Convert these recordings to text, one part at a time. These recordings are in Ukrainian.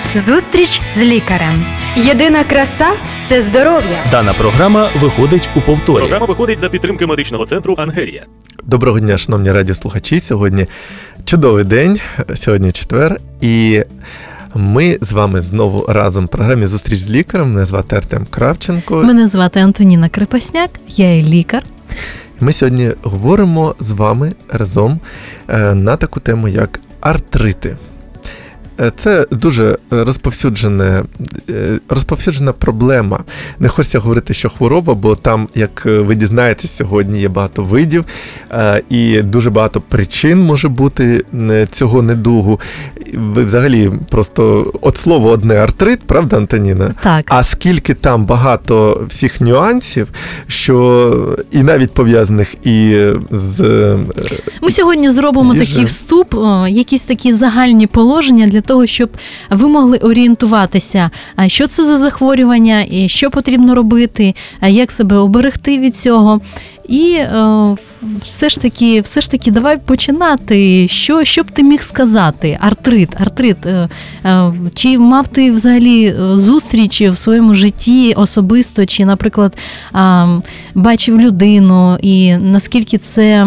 Зустріч з лікарем. Єдина краса – це здоров'я. Дана програма виходить у повторі. Програма виходить за підтримки медичного центру «Ангелія». Доброго дня, шановні радіослухачі. Сьогодні чудовий день, сьогодні четвер, і ми з вами знову разом в програмі «Зустріч з лікарем». Мене звати Артем Кравченко. Мене звати Антоніна Крепосняк, я є лікар. Ми сьогодні говоримо з вами разом на таку тему, як артрити. Це дуже розповсюджена проблема. Не хочеться говорити, що хвороба, бо там, як ви дізнаєтесь, сьогодні є багато видів і дуже багато причин може бути цього недугу. Ви взагалі просто от слово одне артрит, правда, Антоніна? Так. А скільки там багато всіх нюансів, що і навіть пов'язаних і з... Ми сьогодні зробимо такий вступ, якісь такі загальні положення для того, щоб ви могли орієнтуватися, що це за захворювання, і що потрібно робити, як себе оберегти від цього. І все ж таки, давай починати. Що б ти міг сказати? Артрит. Чи мав ти взагалі зустрічі в своєму житті особисто, чи, наприклад, бачив людину, і наскільки це...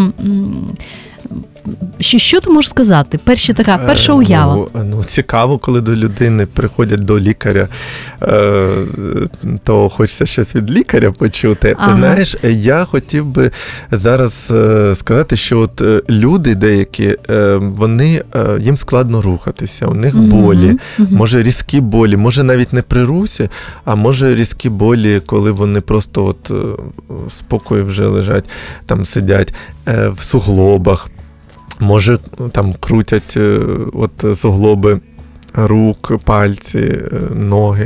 Що ти можеш сказати? Перша уява. Цікаво, коли до людини приходять до лікаря, то хочеться щось від лікаря почути. Ага. Ти знаєш, я хотів би зараз сказати, що от люди деякі, їм складно рухатися, у них болі, може різкі болі, може навіть не при русі, а може різкі болі, коли вони просто от спокою вже лежать, там сидять в суглобах. Може, там крутять от суглоби рук, пальці, ноги.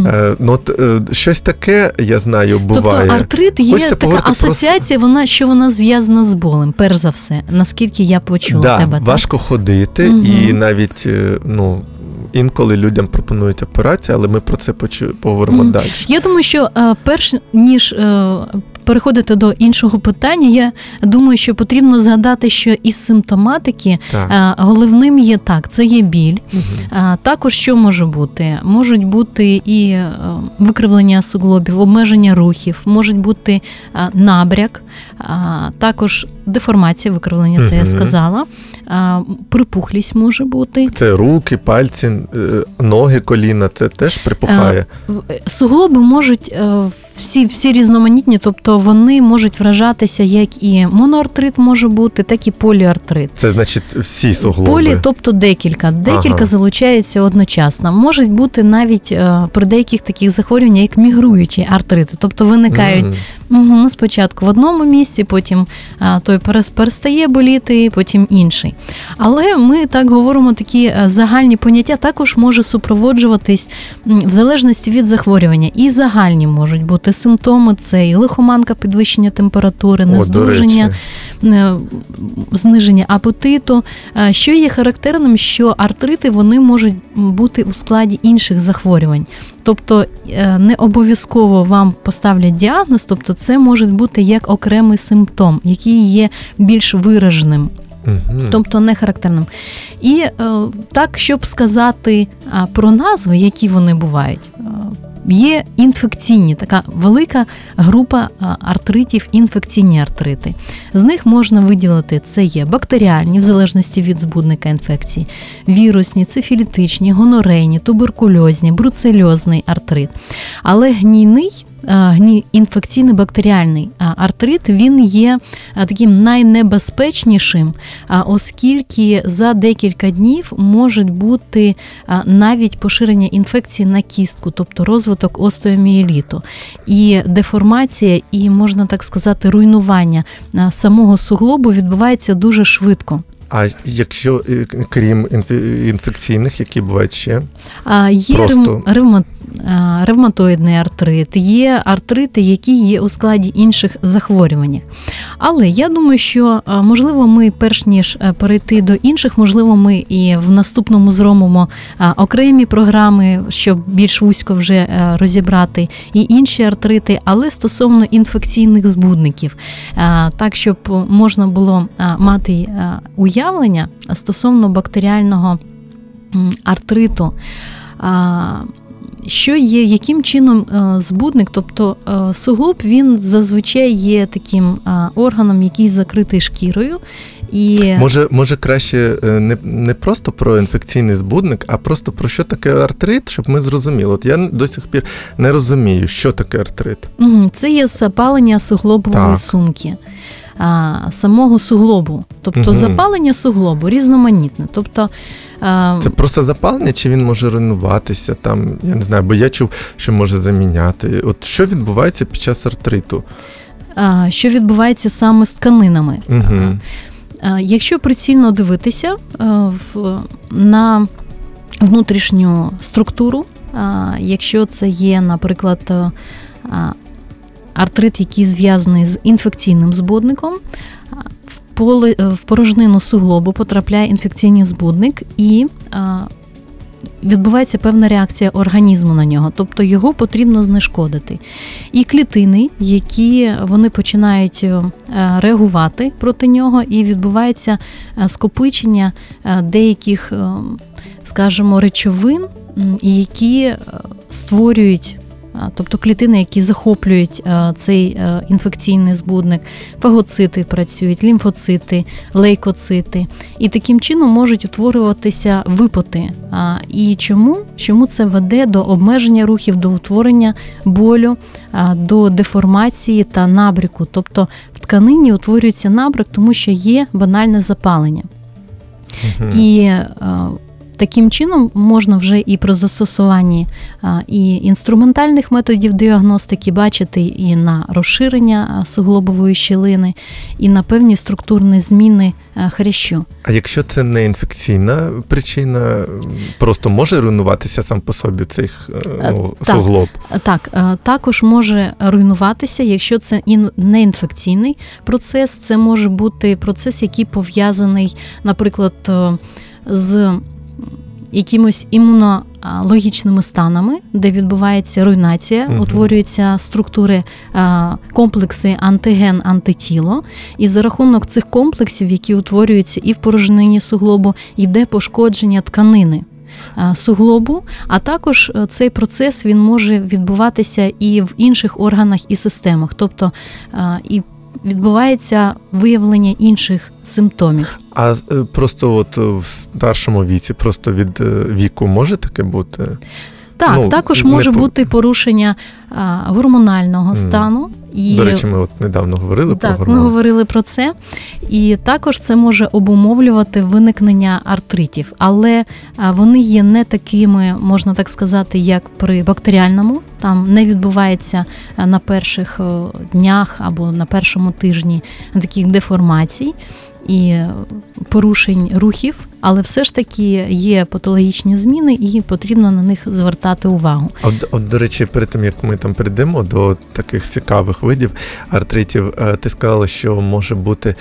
Щось таке, я знаю, буває. Тобто артрит є така асоціація, вона зв'язана з болем, перш за все, наскільки я почула тебе. Так, важко ходити, і навіть, інколи людям пропонують операцію, але ми про це поговоримо далі. Я думаю, що перш ніж переходити до іншого питання, я думаю, що потрібно згадати, що із симптоматики головним є це є біль. Також що може бути? Можуть бути і викривлення суглобів, обмеження рухів, можуть бути набряк, також деформація, викривлення, це я сказала, припухлість може бути. Це руки, пальці, ноги, коліна, це теж припухає? Суглоби можуть всі різноманітні, тобто вони можуть вражатися, як і моноартрит може бути, так і поліартрит. Це значить всі суглоби? Полі, тобто декілька залучаються одночасно. Можуть бути навіть при деяких таких захворюваннях, як мігруючі артрити, тобто виникають спочатку в одному місці, потім той перестає боліти, потім інший. Але ми так говоримо, такі загальні поняття також може супроводжуватись в залежності від захворювання. І загальні можуть бути симптоми, це і лихоманка, підвищення температури, нездужання, зниження апетиту. Що є характерним, що артрити, вони можуть бути у складі інших захворювань. Тобто не обов'язково вам поставлять діагноз, тобто це може бути як окремий симптом, який є більш вираженим. Тобто не характерним. І так, щоб сказати про назви, які вони бувають, є інфекційні, така велика група артритів, інфекційні артрити. З них можна виділити, це є бактеріальні, в залежності від збудника інфекції, вірусні, цифілітичні, гонорейні, туберкульозні, бруцельозний артрит. Але гнійний, інфекційний бактеріальний артрит, він є таким найнебезпечнішим, оскільки за декілька днів може бути навіть поширення інфекції на кістку, тобто розвиток остеомієліту, і деформація, і, можна так сказати, руйнування самого суглобу відбувається дуже швидко. А якщо, крім інфекційних, які бувають ще? Є ревматоїдний артрит, є артрити, які є у складі інших захворювань. Але я думаю, що, можливо, ми, перш ніж перейти до інших, можливо, ми і в наступному зробимо окремі програми, щоб більш вузько вже розібрати і інші артрити, але стосовно інфекційних збудників. Так, щоб можна було мати уявлення стосовно бактеріального артриту. Що є, яким чином збудник, тобто суглоб, він зазвичай є таким органом, який закритий шкірою. І... Може краще не просто про інфекційний збудник, а просто про що таке артрит, щоб ми зрозуміли. От я до сих пір не розумію, що таке артрит. Це є запалення суглобової сумки, самого суглобу. Тобто запалення суглобу різноманітне. Тобто, це просто запалення, чи він може руйнуватися? Там, я не знаю, бо я чув, що може заміняти. От що відбувається під час артриту? Що відбувається саме з тканинами? Угу. Якщо прицільно дивитися на внутрішню структуру, якщо це є, наприклад, артрит, який зв'язаний з інфекційним збудником, в порожнину суглобу потрапляє інфекційний збудник і відбувається певна реакція організму на нього, тобто його потрібно знешкодити. І клітини, які вони починають реагувати проти нього, і відбувається скопичення деяких, скажімо, речовин, які створюють, тобто клітини, які захоплюють цей інфекційний збудник, фагоцити працюють, лімфоцити, лейкоцити. І таким чином можуть утворюватися випоти. І чому це веде до обмеження рухів, до утворення болю, до деформації та набряку. Тобто в тканині утворюється набряк, тому що є банальне запалення. Угу. І таким чином можна вже і при застосуванні і інструментальних методів діагностики бачити і на розширення суглобової щілини, і на певні структурні зміни хрящу. А якщо це не інфекційна причина, просто може руйнуватися сам по собі цей суглоб? Так, також може руйнуватися, якщо це не інфекційний процес, це може бути процес, який пов'язаний, наприклад, з якимось імунологічними станами, де відбувається руйнація, утворюються структури, комплекси антиген-антитіло, і за рахунок цих комплексів, які утворюються і в порожнині суглобу, йде пошкодження тканини суглобу, а також цей процес він може відбуватися і в інших органах і системах, тобто і відбувається виявлення інших симптомів. А просто от в старшому віці, просто від віку може таке бути? Так, також може бути порушення гормонального стану. І, до речі, ми от недавно говорили про гормони. Так, ми говорили про це. І також це може обумовлювати виникнення артритів. Але вони є не такими, можна так сказати, як при бактеріальному. Там не відбувається на перших днях або на першому тижні таких деформацій і порушень рухів, але все ж таки є патологічні зміни і потрібно на них звертати увагу. От, до речі, перед тим, як ми там перейдемо до таких цікавих видів артритів, ти сказала, що може бути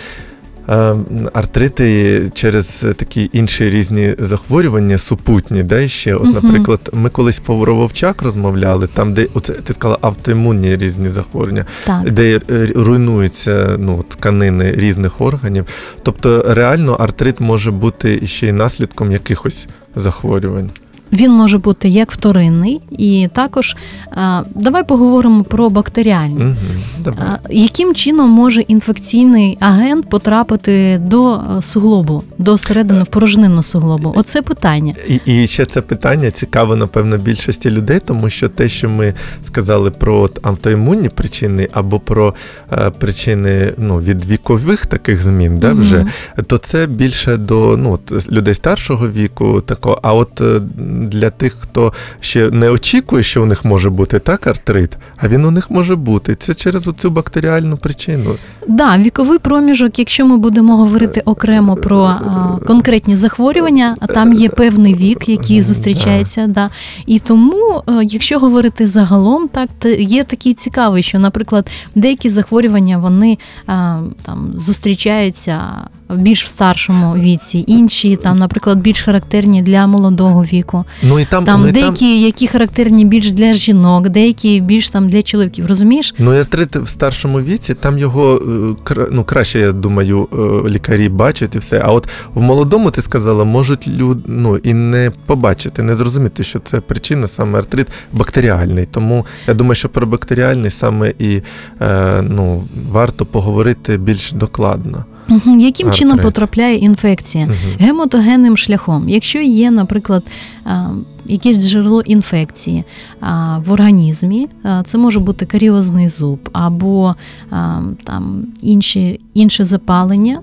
артрити через такі інші різні захворювання супутні, да, ще. От, наприклад, ми колись про вовчак розмовляли, там, де ти сказала автоімунні різні захворювання, де руйнуються тканини різних органів. Тобто реально артрит може бути ще й наслідком якихось захворювань. Він може бути як вторинний, і також давай поговоримо про бактеріальні. Яким чином може інфекційний агент потрапити до суглобу, до середини в порожнину суглобу? Оце питання. І ще це питання цікаво, напевно, більшості людей, тому що те, що ми сказали про автоімунні причини або про причини від вікових таких змін, да, вже, то це більше до людей старшого віку, такого. А от для тих, хто ще не очікує, що у них може бути так артрит, а він у них може бути. Це через оцю бактеріальну причину. Да, віковий проміжок, якщо ми будемо говорити окремо про конкретні захворювання, там є певний вік, який зустрічається. Да. І тому, якщо говорити загалом, так, є такий цікавий, що, наприклад, деякі захворювання, вони там зустрічаються більш в старшому віці, інші, там, наприклад, більш характерні для молодого віку. Ну і там, Деякі, які характерні більш для жінок, деякі більш там для чоловіків, розумієш? Ну, і артрит в старшому віці, там його краще, я думаю, лікарі бачать і все. А от в молодому, ти сказала, можуть люди і не побачити, не зрозуміти, що це причина саме артрит бактеріальний. Тому я думаю, що про бактеріальний саме і варто поговорити більш докладно. Яким чином потрапляє інфекція? Гематогенним шляхом. Якщо є, наприклад, якесь джерело інфекції в організмі, це може бути каріозний зуб або там інше запалення,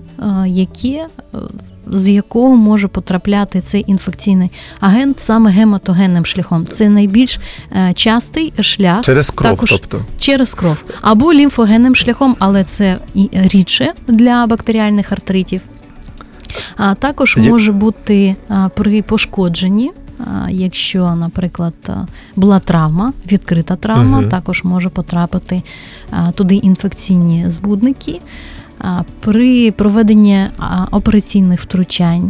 з якого може потрапляти цей інфекційний агент саме гематогенним шляхом. Це найбільш частий шлях. Через кров, також, тобто? Через кров. Або лімфогенним шляхом, але це рідше для бактеріальних артритів. А також може бути при пошкодженні, якщо, наприклад, була травма, відкрита травма, також може потрапити туди інфекційні збудники. При проведенні операційних втручань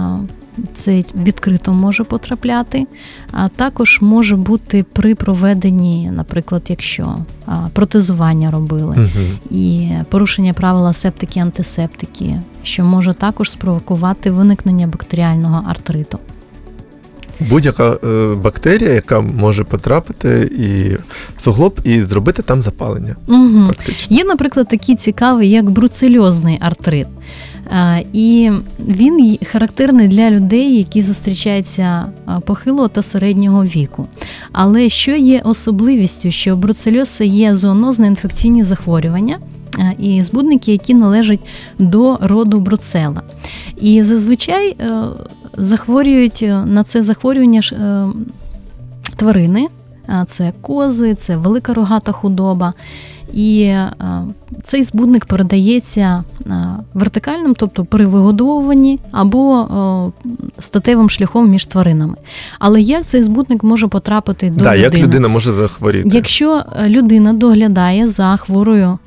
це відкрито може потрапляти, а також може бути при проведенні, наприклад, якщо протезування робили і порушення правил асептики-антисептики, що може також спровокувати виникнення бактеріального артриту. Будь-яка бактерія, яка може потрапити і в суглоб і зробити там запалення. Фактично. Є, наприклад, такий цікавий, як бруцельозний артрит. І він характерний для людей, які зустрічаються похилого та середнього віку. Але що є особливістю, що бруцельоз – це є зоонозне інфекційні захворювання і збудники, які належать до роду бруцела. І зазвичай захворюють на це захворювання тварини, це кози, це велика рогата худоба. І цей збудник передається вертикальним, тобто при вигодовуванні, або статевим шляхом між тваринами. Але як цей збудник може потрапити до людини? Як людина може захворіти? Якщо людина доглядає за хворою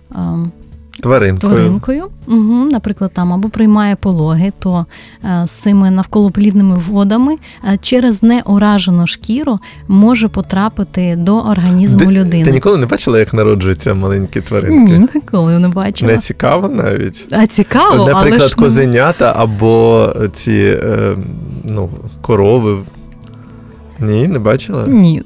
тваринкою, наприклад, там або приймає пологи, то з цими навколоплідними водами через неуражену шкіру може потрапити до організму людини. Ти ніколи не бачила, як народжуються маленькі тваринки? Ні, ніколи не бачила. Не цікаво навіть? А цікаво, наприклад, але ж козенята або ці корови. Ні, не бачила? Ні.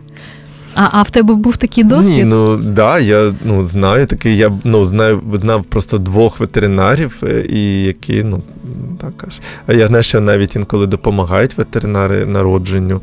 А в тебе був такий досвід? Ні, я знаю такий, я знав просто 2 ветеринарів, і які, так аж. А я знаю, що навіть інколи допомагають ветеринари народженню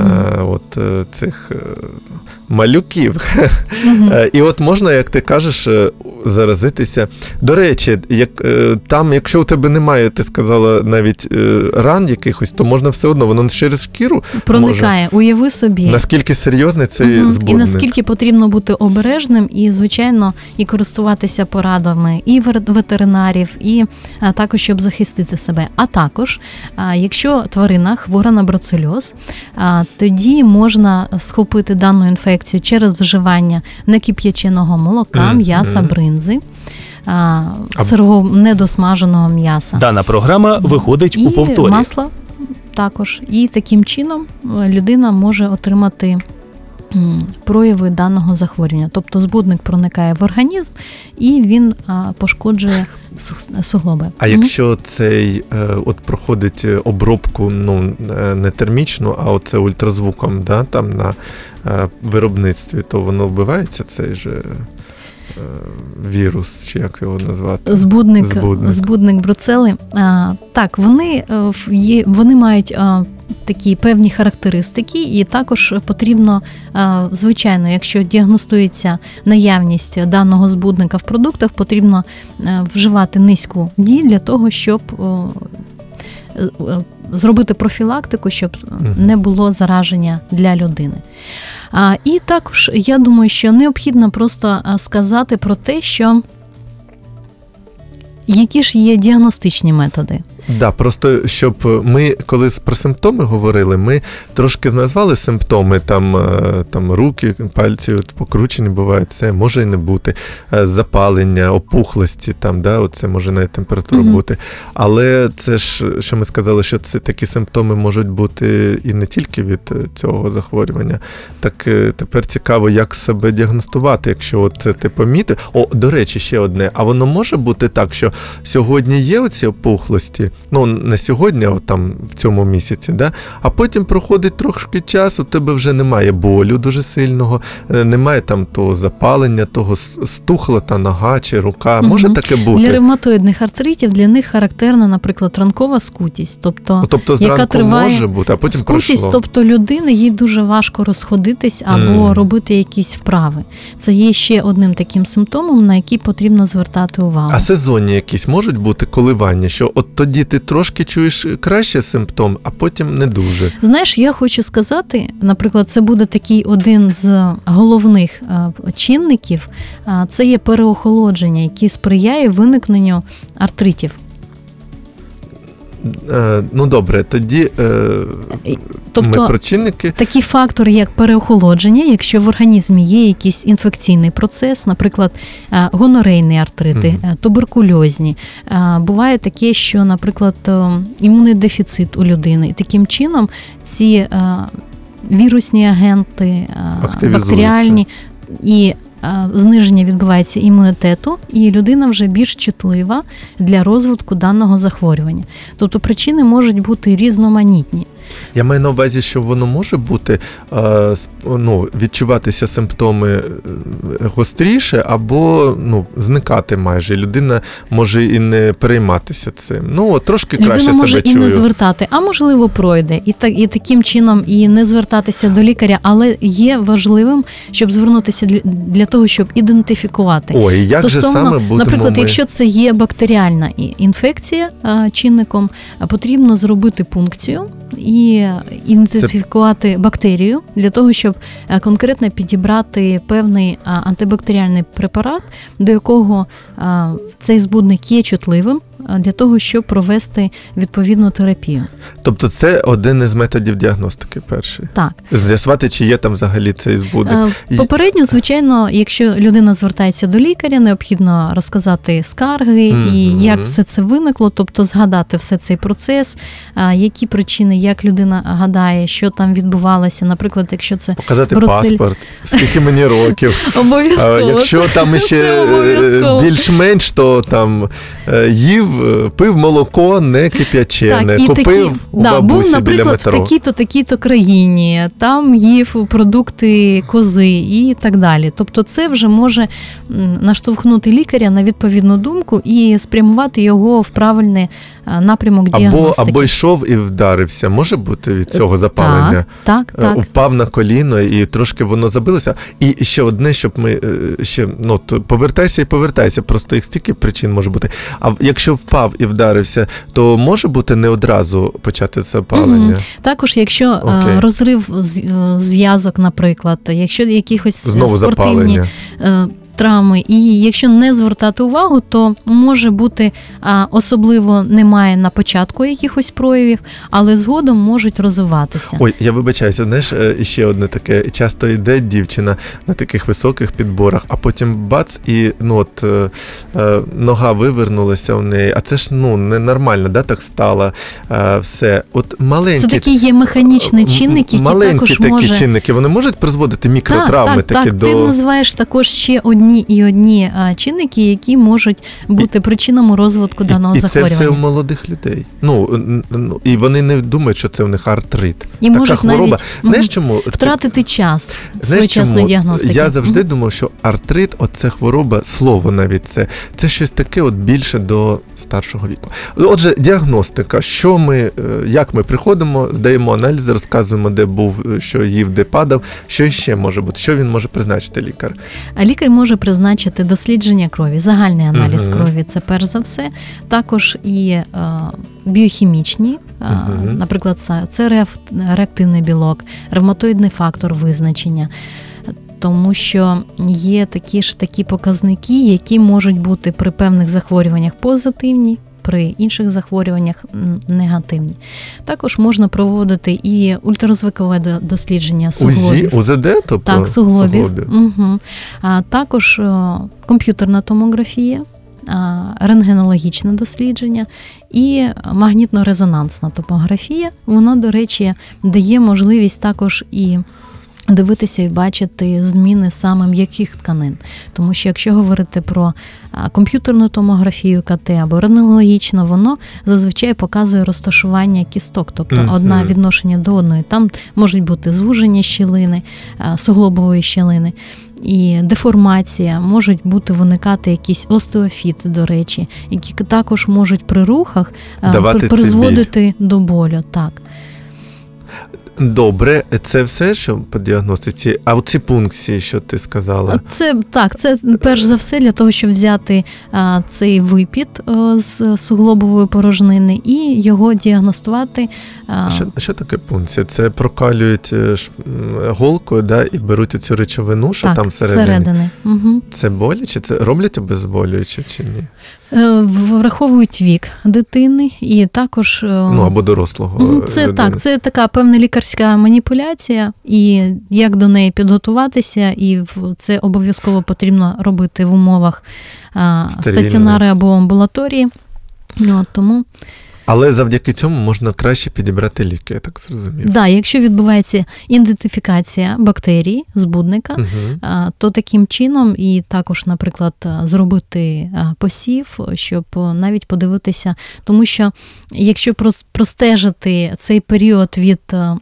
цих малюків. І от можна, як ти кажеш, заразитися. До речі, якщо у тебе немає, ти сказала, навіть ран якихось, то можна все одно, воно через шкіру проникає. Може. Уяви собі. Наскільки серйозний цей збудник. І наскільки потрібно бути обережним і, звичайно, і користуватися порадами і ветеринарів, і також, щоб захистити себе. А також, якщо тварина хвора на бруцельоз, тоді можна схопити дану інфекцію через вживання некип'яченого молока, м'яса, бринзи, сирого недосмаженого м'яса. Дана програма виходить у повторі. І масла також. І таким чином людина може отримати прояви даного захворювання. Тобто збудник проникає в організм і він пошкоджує суглоби. А якщо цей проходить обробку, не термічну, а оце ультразвуком, там на виробництві, то воно вбивається, цей же вірус, чи як його назвати? Збудник бруцели. Так, вони мають такі певні характеристики, і також потрібно, звичайно, якщо діагностується наявність даного збудника в продуктах, потрібно вживати низьку дій для того, щоб зробити профілактику, щоб не було зараження для людини. І також, я думаю, що необхідно просто сказати про те, що які ж є діагностичні методи. Да, просто щоб ми, коли про симптоми говорили, ми трошки назвали симптоми, там руки, пальці покручені бувають, це може і не бути, запалення, опухлості, це може навіть температура бути. Але це ж, що ми сказали, що це такі симптоми можуть бути і не тільки від цього захворювання. Так тепер цікаво, як себе діагностувати, якщо це ти помітив. До речі, ще одне, а воно може бути так, що сьогодні є оці опухлості, не сьогодні, а там в цьому місяці, да? А потім проходить трошки часу, у тебе вже немає болю дуже сильного, немає там того запалення, того стухла та нога чи рука. Може таке бути? Для ревматоїдних артритів, для них характерна, наприклад, ранкова скутість, тобто зранку яка триває може бути, а потім скутість, пройшло. тобто людини, їй дуже важко розходитись або робити якісь вправи. Це є ще одним таким симптомом, на який потрібно звертати увагу. А сезонні якісь можуть бути коливання, що от тоді ти трошки чуєш краще симптом, а потім не дуже? Знаєш, я хочу сказати, наприклад, це буде такий один з головних чинників, це є переохолодження, який сприяє виникненню артритів. Добре, тоді ми про чинники. Такі фактори, як переохолодження, якщо в організмі є якийсь інфекційний процес, наприклад, гонорейні артрити, туберкульозні. Буває таке, що, наприклад, імунний дефіцит у людини. І таким чином ці вірусні агенти, бактеріальні і зниження відбувається імунітету, і людина вже більш чутлива для розвитку даного захворювання. Тобто причини можуть бути різноманітні. Я маю на увазі, що воно може бути, відчуватися симптоми гостріше або зникати майже. Людина може і не перейматися цим. Трошки краще себе чую. Людина може і не звертати, а можливо пройде. І таким чином і не звертатися до лікаря, але є важливим, щоб звернутися для того, щоб ідентифікувати. Як же саме будемо наприклад, якщо це є бактеріальна інфекція чинником, потрібно зробити пункцію і ідентифікувати бактерію для того, щоб конкретно підібрати певний антибактеріальний препарат, до якого цей збудник є чутливим, для того, щоб провести відповідну терапію. Тобто це один із методів діагностики перший? Так. З'ясувати, чи є там взагалі цей збудник? Попередньо, звичайно, якщо людина звертається до лікаря, необхідно розказати скарги і як все це виникло, тобто згадати все цей процес, які причини, як людина гадає, що там відбувалося. Наприклад, якщо це показати паспорт, скільки мені років. Обов'язково. Якщо там ще більш-менш, то там їв, пив молоко не кип'ячене, купив у бабусі був, біля метро. Був, наприклад, в такій-то країні, там їв продукти кози і так далі. Тобто це вже може наштовхнути лікаря на відповідну думку і спрямувати його в правильний напрямок діагностики. Або йшов і вдарився. Може бути від цього запалення? Так. Впав на коліно і трошки воно забилося. І ще одне, щоб ми ще, повертайся, просто їх стільки причин може бути. А якщо впав і вдарився, то може бути не одразу почати запалення? Також, якщо розрив зв'язок, наприклад, якщо якихось знову спортивні травми, і якщо не звертати увагу, то може бути, особливо немає на початку якихось проявів, але згодом можуть розвиватися. Я вибачаюся, знаєш, ще одне таке, часто йде дівчина на таких високих підборах, а потім бац, і нога вивернулася в неї, а це ж ненормально, так стало, все. Маленькі... Це такі є механічні чинники, які також такі чинники, вони можуть призводити мікротравми? Так, ти називаєш також ще одні чинники, які можуть бути причинами розвитку даного захворювання. І це все у молодих людей. І вони не думають, що це у них артрит. І така можуть хвороба. навіть Знаєш, чому? втратити час своєчасної діагностики. Я завжди думав, що артрит, оце хвороба, слово навіть це щось таке більше до старшого віку. Отже, діагностика. Як ми приходимо, здаємо аналізи, розказуємо, де був, що їв, де падав, що ще може бути, що він може призначити лікар? А лікар може призначити дослідження крові, загальний аналіз крові, це перш за все. Також і біохімічні, наприклад, це реактивний білок, ревматоїдний фактор визначення. Тому що є такі показники, які можуть бути при певних захворюваннях позитивні, при інших захворюваннях негативні. Також можна проводити і ультразвукове дослідження суглобів. УЗД, тобто? Так, суглобів. Угу. А також комп'ютерна томографія, рентгенологічне дослідження і магнітно-резонансна томографія. Вона, до речі, дає можливість також і дивитися і бачити зміни саме м'яких тканин. Тому що якщо говорити про комп'ютерну томографію КТ або рентгенологічну, воно зазвичай показує розташування кісток, тобто одна відношення до одної. Там можуть бути звуження щілини, суглобової щілини, і деформація, можуть бути виникати якісь остеофіти, до речі, які також можуть при рухах призводити до болю. Так. Добре, це все, що по діагностиці? А оці пункції, що ти сказала? Це перш за все для того, щоб взяти цей випід з суглобової порожнини і його діагностувати. Що таке пункція? Це прокалюють голкою, да, і беруть цю речовину, що там всередині? Угу. Це боляче? Це роблять обезболююче чи ні? Враховують вік дитини і також... або дорослого. Це така певна лікарська маніпуляція, і як до неї підготуватися, і це обов'язково потрібно робити в умовах стаціонари або амбулаторії. Тому... Але завдяки цьому можна краще підібрати ліки, я так зрозумів. Так, якщо відбувається ідентифікація бактерій, збудника, то таким чином і також, наприклад, зробити посів, щоб навіть подивитися, тому що якщо простежити цей період від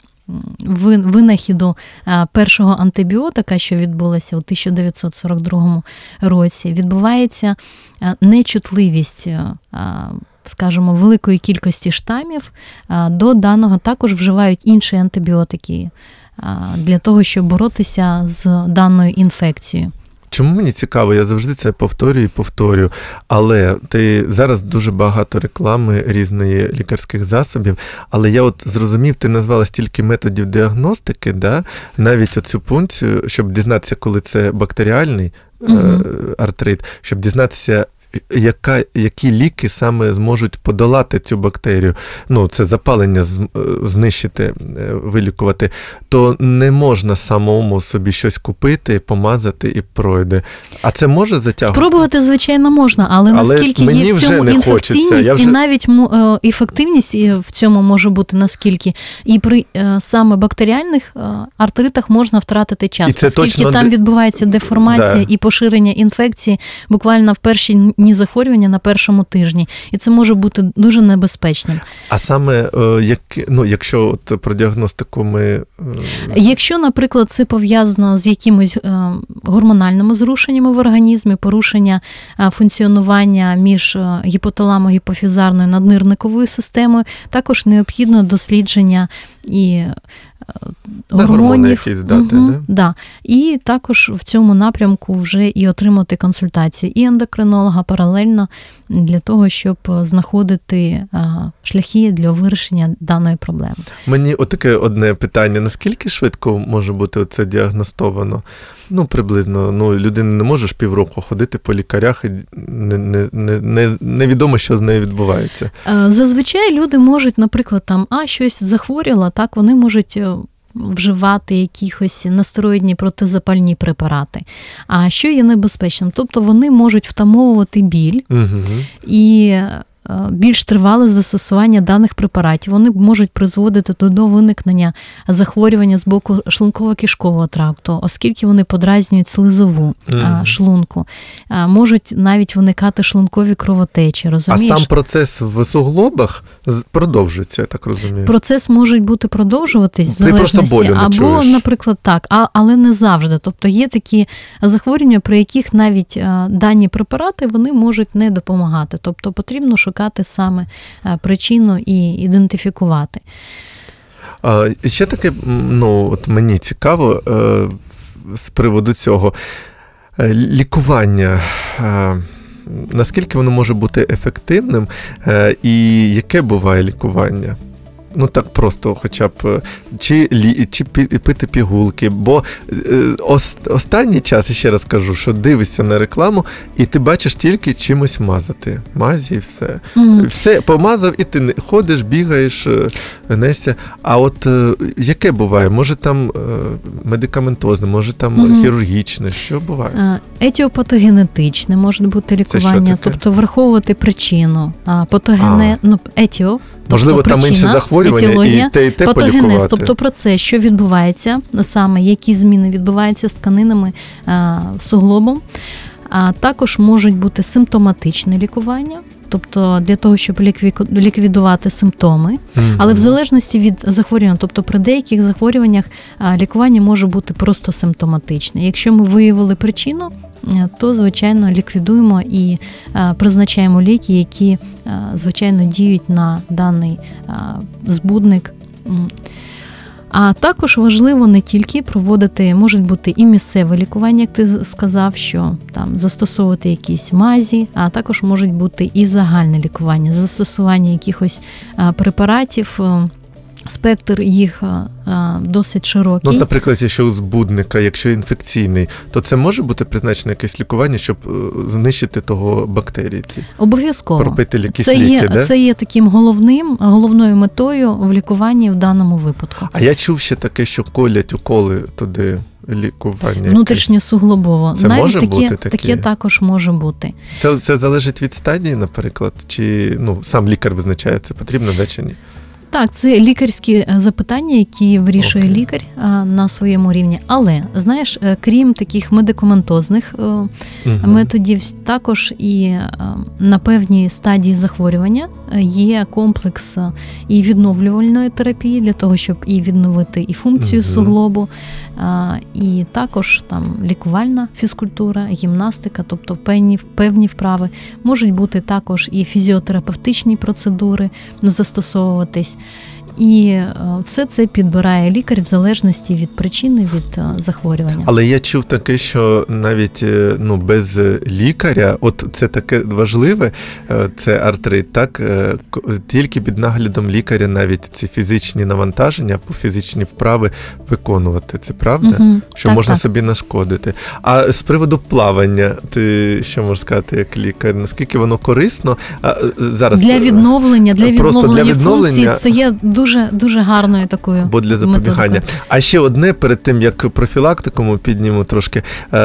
винахіду першого антибіотика, що відбулося у 1942 році, відбувається нечутливість, скажімо, великої кількості штамів до даного, також вживають інші антибіотики для того, щоб боротися з даною інфекцією. Чому мені цікаво, я завжди це повторюю, але ти зараз дуже багато реклами різної лікарських засобів, але я от зрозумів, ти назвала стільки методів діагностики, да? Навіть оцю пункцію, щоб дізнатися, коли це бактеріальний артрит, щоб дізнатися, які ліки саме зможуть подолати цю бактерію, це запалення знищити, вилікувати, то не можна самому собі щось купити, помазати і пройде. А це може затягувати? Спробувати, звичайно, можна, але наскільки є в цьому інфекційність і навіть ефективність в цьому може бути наскільки. І при саме бактеріальних артритах можна втратити час, оскільки там відбувається деформація і поширення інфекції буквально в перші захворювання на першому тижні. І це може бути дуже небезпечним. А саме, якщо от про діагностику ми... Якщо, наприклад, це пов'язано з якимись гормональними зрушеннями в організмі, порушення функціонування між гіпоталамо-гіпофізарною наднирниковою системою, також необхідно дослідження і гормонів. Якісь дати, да? І також в цьому напрямку вже і отримати консультацію і ендокринолога паралельно для того, щоб знаходити шляхи для вирішення даної проблеми. Мені отаке одне питання. Наскільки швидко може бути це діагностовано? Приблизно. Людина не може ж півроку ходити по лікарях і невідомо, що з нею відбувається. Зазвичай люди можуть, наприклад, щось захворіло, так, вони можуть вживати якісь нестероїдні протизапальні препарати. А що є небезпечним? Тобто вони можуть втамовувати біль і більш тривале застосування даних препаратів. Вони можуть призводити до виникнення захворювання з боку шлунково-кишкового тракту, оскільки вони подразнюють слизову шлунку. Можуть навіть виникати шлункові кровотечі, розумієш? А сам процес в суглобах продовжується, я так розумію? Процес може бути продовжуватись в залежності. Ти просто болю не або, чуєш. Наприклад, так, але не завжди. Тобто є такі захворювання, при яких навіть дані препарати, вони можуть не допомагати. Тобто потрібно шукати саме причину і ідентифікувати. Ще таке, от мені цікаво з приводу цього. Лікування, наскільки воно може бути ефективним і яке буває лікування? ну так просто хоча б, чи пити пігулки, бо останній час, ще раз кажу, що дивишся на рекламу, і ти бачиш тільки чимось мазати. Мазі і все. Все помазав, і ти ходиш, бігаєш, гнешся. А от яке буває? Може там медикаментозне, може там хірургічне, що буває? Етіопатогенетичне може бути лікування, тобто враховувати причину. Етіо, можливо, тобто там інші захворювання, етіологія, і те патогенез, полікувати. тобто процес, що відбувається, саме які зміни відбуваються з тканинами суглобом. А також можуть бути симптоматичне лікування, тобто для того, щоб ліквідувати симптоми, але в залежності від захворювання, тобто при деяких захворюваннях лікування може бути просто симптоматичне. Якщо ми виявили причину, то, звичайно, ліквідуємо і призначаємо ліки, які, звичайно, діють на даний збудник. А також важливо не тільки проводити, можуть бути і місцеве лікування, як ти сказав, що там застосовувати якісь мазі, а також можуть бути і загальне лікування, застосування якихось препаратів, спектр їх досить широкий. Ну, наприклад, якщо у збудника, якщо інфекційний, то це може бути призначено якесь лікування, щоб знищити того бактерії? Обов'язково. Пропити якісь ліки, да? Це є таким головною метою в лікуванні в даному випадку. А я чув ще таке, що колять уколи туди лікування. Внутрішньосуглобово. Це навіть може бути таке також може бути. Це залежить від стадії, наприклад? Чи сам лікар визначає, це потрібно, да, чи ні? Так, це лікарські запитання, які вирішує лікар на своєму рівні. Але, знаєш, крім таких медикаментозних методів, також і на певній стадії захворювання є комплекс і відновлювальної терапії для того, щоб і відновити і функцію суглобу, і також там лікувальна фізкультура, гімнастика, тобто певні вправи. Можуть бути також і фізіотерапевтичні процедури застосовуватись. І все це підбирає лікар в залежності від причини, від захворювання. Але я чув таке, що навіть без лікаря, от це таке важливе, це артрит, так, тільки під наглядом лікаря навіть ці фізичні навантаження або фізичні вправи виконувати. Це правда? Що так, можна так. собі нашкодити. А з приводу плавання, ти що можеш сказати як лікар? Наскільки воно корисно? Зараз Для відновлення відновлення функції це є дуже гарною такою або для запобігання. методикою. А ще одне, перед тим, як профілактику ми піднімемо трошки,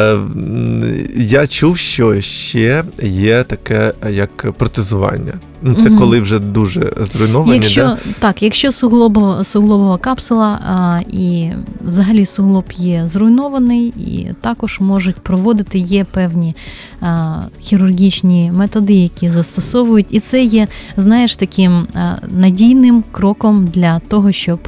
я чув, що ще є таке, як протезування. Це коли вже дуже зруйновані. Якщо суглобова капсула і взагалі суглоб є зруйнований, і також можуть проводити, є певні хірургічні методи, які застосовують. І це є, знаєш, таким надійним кроком для того, щоб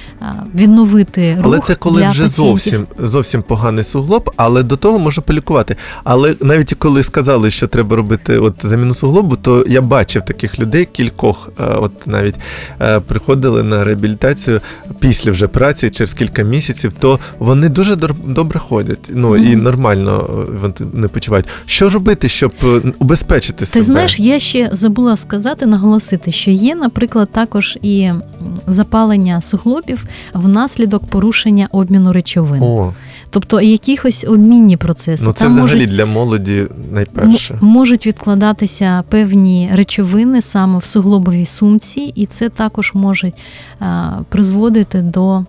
відновити рух. Але це коли для вже пацієнтів. зовсім поганий суглоб, але до того можна полікувати. Але навіть коли сказали, що треба робити заміну суглобу, то я бачив таких людей, кількох, навіть приходили на реабілітацію після вже праці, через кілька місяців, то вони дуже добре ходять, і нормально не почувають. Що робити, щоб убезпечити себе? Ти знаєш, я ще забула сказати, наголосити, що є, наприклад, також і запалення суглобів внаслідок порушення обміну речовин. Тобто якихось обмінні процеси. Це там взагалі для молоді найперше. Можуть відкладатися певні речовини саме в суглобовій сумці, і це також може призводити до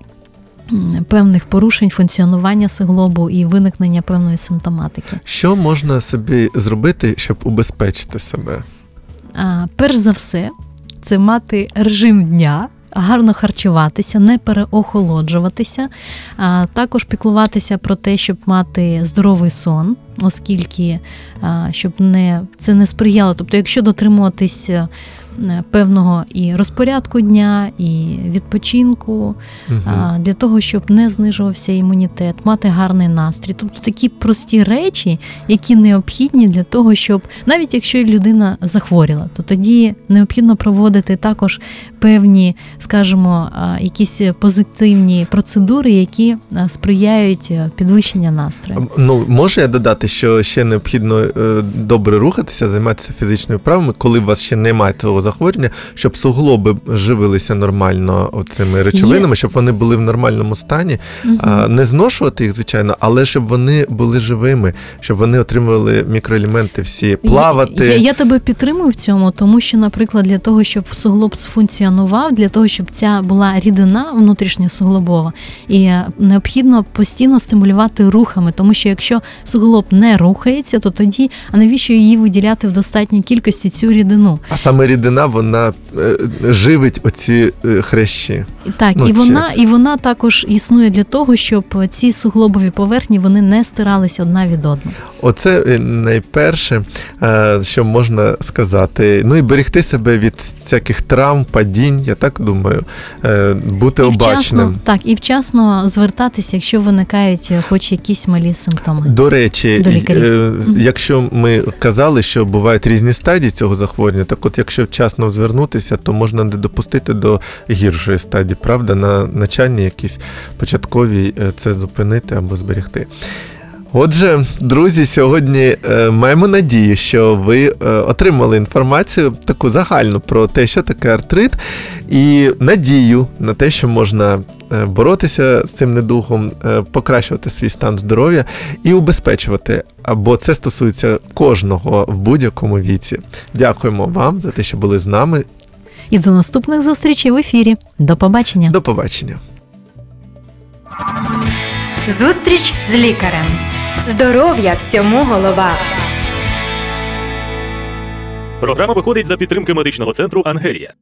певних порушень функціонування суглобу і виникнення певної симптоматики. Що можна собі зробити, щоб убезпечити себе? Перш за все, це мати режим дня, гарно харчуватися, не переохолоджуватися, також піклуватися про те, щоб мати здоровий сон, оскільки щоб це не сприяло. Тобто, якщо дотримуватись певного і розпорядку дня, і відпочинку, для того, щоб не знижувався імунітет, мати гарний настрій. Тобто такі прості речі, які необхідні для того, щоб, навіть якщо людина захворіла, то тоді необхідно проводити також певні, скажімо, якісь позитивні процедури, які сприяють підвищенню настрою. Можу я додати, що ще необхідно добре рухатися, займатися фізичними вправами, коли у вас ще немає того захворювання, щоб суглоби живилися нормально цими речовинами, щоб вони були в нормальному стані, не зношувати їх, звичайно, але щоб вони були живими, щоб вони отримували мікроелементи всі, плавати. Я тебе підтримую в цьому, тому що, наприклад, для того, щоб суглоб сфункціонував, для того, щоб ця була рідина внутрішньосуглобова, і необхідно постійно стимулювати рухами, тому що якщо суглоб не рухається, то тоді, а навіщо її виділяти в достатній кількості цю рідину? А саме рідина, вона живить оці хрящі. Так, і вона також існує для того, щоб ці суглобові поверхні, вони не стиралися одна від одної. Оце найперше, що можна сказати. Ну і берегти себе від всяких травм, падінь, я так думаю, бути обачним. І вчасно звертатися, якщо виникають хоч якісь малі симптоми. До речі, якщо ми казали, що бувають різні стадії цього захворювання, так от якщо вчасно звернутися, то можна не допустити до гіршої стадії, правда? На начальній якійсь початковій це зупинити або зберегти. Отже, друзі, сьогодні маємо надію, що ви отримали інформацію таку загальну про те, що таке артрит, і надію на те, що можна боротися з цим недугом, покращувати свій стан здоров'я і убезпечувати, бо це стосується кожного в будь-якому віці. Дякуємо вам за те, що були з нами. І до наступних зустрічей в ефірі. До побачення. До побачення. Зустріч з лікарем. Здоров'я всьому голова. Програма виходить за підтримки медичного центру «Ангелія».